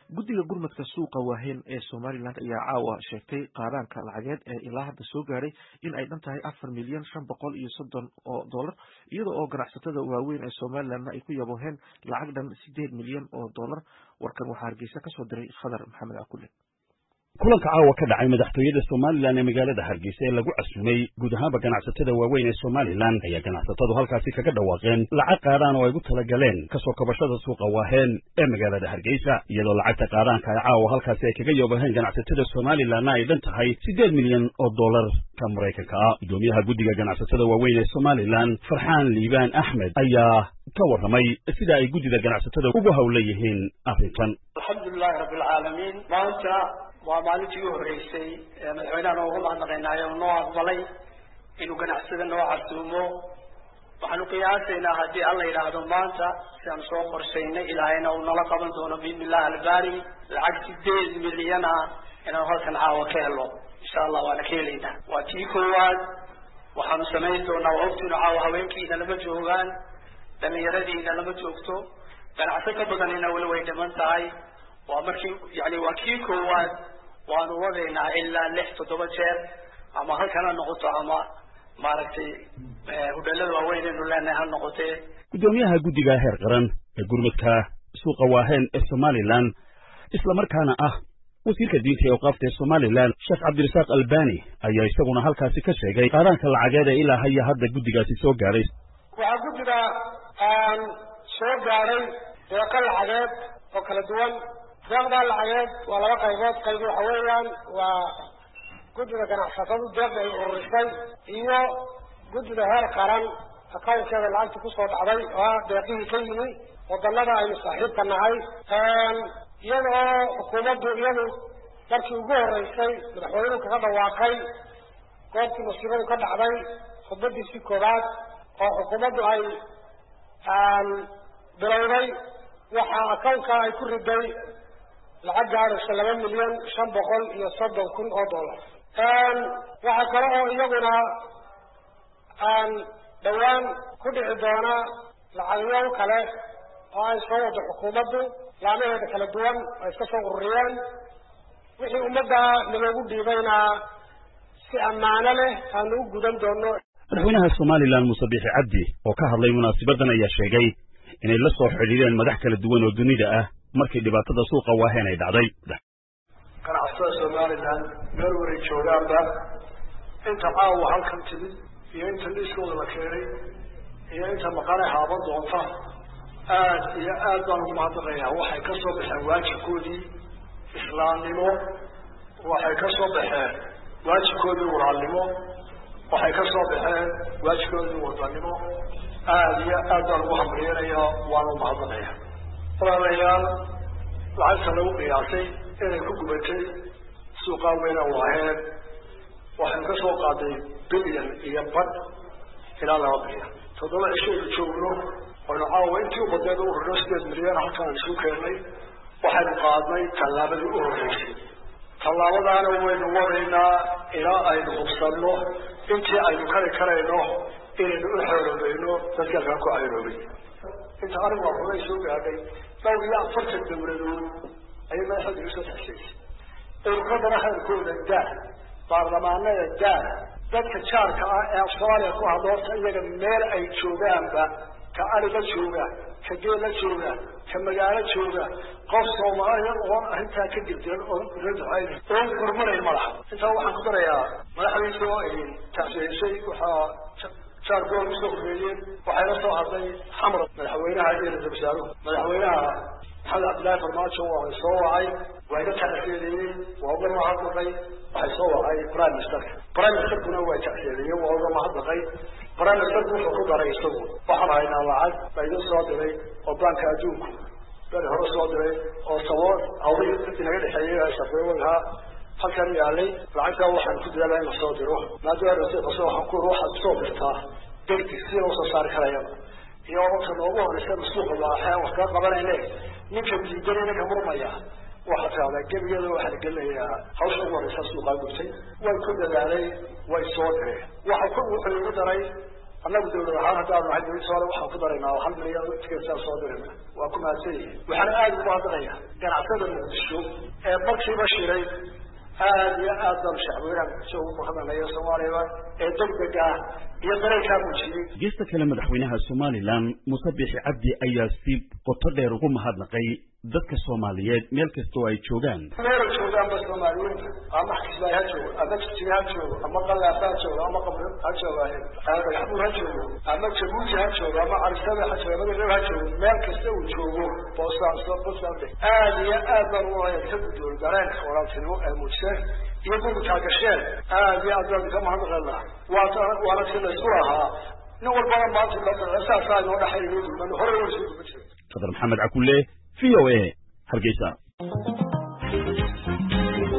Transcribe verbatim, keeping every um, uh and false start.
guddiga gurmadka suuqa waaheyn ee Somaliland ayaa caawa sheegtay qaaraanka lacageed ee ilaa hadda soo gaaray in ay dhan tahay afar milyan shan boqol iyo soddon oo dollar iyada oo ganacsatada waaweyn ee Somaliland ay ku yabooheen lacag dhan sideed milyan oo dollar. warkan waxaa Hargeysa ka soo diray Khadar Maxamed Akulle. kulanka caawa ka dhacay madaxtooyada Somaliland ee magaalada Hargeysa ee lagu casumay guud ahaanba ganacsatada waaweyn ee Somaliland ayaa ganacsatadu halkaasi kaga dhawaaqeen lacag qaaraan oo ay ugu talagaleen kasoo kabashada suuqa waaheyn ee magaalada Hargeysa iyadoo lacagta qaaraanka ay caawa halkaasi ay kaga yabooheen ganacsatada Somaliland ay dhan tahay sideed milyan oo dollar ka Mareykanka ah. gudoomiyaha guddiga ganacsatada waaweyn ee Somaliland Farxaan Liibaan Axmed ayaa ka warramay sida ay guddida ganacsatada ugu hawlan yihiin arrintan. alxamdulillahi rabbil caalamiin maanta waa maalintii u horeysay ee madaxweynaha noogu mahadnaqaynaayo noo aqbalay inuu ganacsada noo casuumo. waxaanu qiyaasaynaa haddii alla yidhaahdo maanta si aan soo qorshaynay ilaahayna uu nala qaban doono biidnillahi albaari lacag sideed milyan ah inaan halkan caawa ka helo insha allah waana ka helaynaa. waa tii koowaad waxaanu samayn doonaa waa ogtiinu caawa haweenkiina lama joogaan, dhallinyaradiina lama joogto, ganacso ka badanina weli way dhiman tahay. waa markii yani waa kii koowaad waanu wadaynaa ilaa lix toddoba jeer ama halkan ha noqoto ama maaragtay hudheelada waaweyn aynu leenahay ha noqotee. gudoomiyaha guddiga heer qaran ee gurmadka suuqa waaheyn ee Somaliland islamarkaana ah wasiirka diinta ee awqaafta ee Somaliland Sheekh Cabdirasaaq Albani ayaa isaguna halkaasi ka sheegay qaaraanka lacageed ee ilaa haya hadda guddigaasi soo gaaray. waxaa guddiga aan soo gaaray deeqa lacageed oo kala duwan. deeqdaa lacageed waa laba qaybood. qayb waxa weeyaan waa guddida ganacsatadu deeqda ay ururisay iyo guddida heer qaran akawnkeeda lacagta kusoo dhacday oo ah deeqihii ka yimi wadannada aynu saaxiibka nahay. iyada oo xukuumaddu iyadu markii ugu horeysay madaxweynuhu kaga dhawaaqay goobtii musiibadu ka dhacday khudbadiisii koowaad oo xukuumaddu ay bilowday waxaa akawnka ay ku riday lacag gaaraysa laba milyan shan boqol iyo soddon kun oo dollar. waxaa kale oo iyaguna dhawaan ku dhici doona lacagyo kale oo ay soo wado xukuumaddu laamaheeda kala duwan ay iska soo ururiyeen. wixii ummadda naloogu dhiibayna si ammaano leh aanu u gudan doono. madaxweynaha Somaliland Muuse Biixi Cabdi oo ka hadlay munaasabadan ayaa sheegay inay la soo xidhiidheen madax kala duwan oo dunida ah markii dhibaatada suuqa waaheyn ay dhacday. ganacsatada Somaliland meel waray joogaanba inta caawa halkan timid iyo inta liiskooda la keenay iyo inta maqane haaban doonta aad iyo aad baan ugu mahadnaqayaa. waxay ka soo baxeen waajibkoodii islaamnimo, waxay ka soo baxeen waajibkoodii walaalnimo, waxay ka soo baxeen waajibkoodii wadanimo. aad iyo aad baan ugu hambalyeelayaa waana u mahadnaqayaa. walaalayaal lacagta lagu qiyaasay inay ku gubatay suuqa weyna waaheen waxaynu ka soo qaaday bilyan iyo badh ilaa laba bilyan. toddoba cishaynu joogno waynu caawa intii u badneed u ururno sideed milyan halkaan isu keennay. waxaynu qaadnay tallaabadii u horreysay. tallaabadaana waynu wadaynaa ilaa aynu hubsanno intii aynu kari karayno inaynu u xooloobayno dadka halkaan ku cayroobay. inta arrin waa xubay soo gaadhay dhowr iyo afartan dowladood ayay madaxda igu soo taxsiisay. ururradana khayrkooda daa, baarlamaanada daa, dadka jaarka ah ee Soomaaliya ku hadla horta iyaga meel ay joogaanba, ka ari la jooga, ka geel la jooga, ka magaalo jooga, qof Soomaaliya oo arrintaa ka jirteen oo rajacay oo hormaray malaha. intaa waxaan ku darayaa madaxdiisa oo ay taxsiisay waxaa شهر دول مستقبلين وحيلا سو هذي حمر مدحوينها إلى الزبسارو مدحوينها محمد عبد الله فرماشو وصوعي وإذا تأثيرين وأول ما هذا وحي صوعي برايم مستر برايم مستر كنا هو تأثيرين وأول ما هذا برايم مستر كنا فقود رئيسه وحرائنا وعد فإذا صادري وبانك أجوك بل هو صادري وصوار أولي تنقل حييها شفوها halkan yaalay lacagta waxaan ku dadaalay in soo diro maadaama ay soo waxaan ku ruuxa soo dirtaa dadkii si loo soo saar karaya iyo waxa loogu horeysan suuqa waaxay wax ka qabanayay ninka diidanayna ka murmaya waxa taala gabigeeda waxa la galayaa hawsha ugu horeysa suuqa gubtay way ku dadaalay way soo direen waxa ku wuxuu ugu daray annagu dawlad ahaan haddaan nahay dawlad Soomaaliya waxaan ku daraynaa hal milyan oo tigirsa soo dirayna waa ku mahadsanyihiin waxaan aad ugu hadlayaa ganacsatada Muqdisho ee markiiba shiray aad iyo aad baan shacabweynaha soo ugu mahadnaqayaa Soomaaliya ee degdega iyo dareenka muujiyay geesta kale madaxweynaha Somaliland Muuse Biixi Cabdi ayaa si qoto dheer ugu mahadnaqay dadka Soomaaliyeed meel kasta oo ay joogaan meel joogaan bas Soomaaliyeed ama xisbaa ha joogo ama jiha ha joogo ama qalaasa ha joogo ama qabr ha joogo hada xamuur ha joogo ama jabuuti ha joogo ama arsada ha joogo ama reer ha joogo meel kasta uu joogo boosaan soo boosaan aad iyo aad baan u hayay gudool dareenka walaaltinimo ee muujisay iyo kuwa taageereen aad iyo aad baan ka mahadnaqaynaa waa waa sida suuraha nin walba maanta la saasaa noo dhaxay inuu hore u soo gudbay Qadar Maxamed Cakulle V O A Hargeysa.